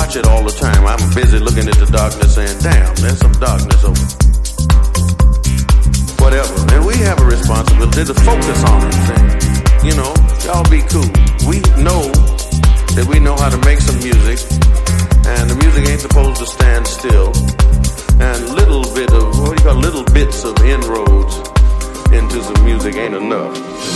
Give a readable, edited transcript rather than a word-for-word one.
watch it all the time. I'm busy looking at the darkness saying, damn, there's some darkness over whatever. And we have a responsibility to focus on it. Saying, you know, y'all be cool. We know that we know how to make some music, and the music ain't supposed to stand still. And little bit of, little bits of inroads into some music ain't enough.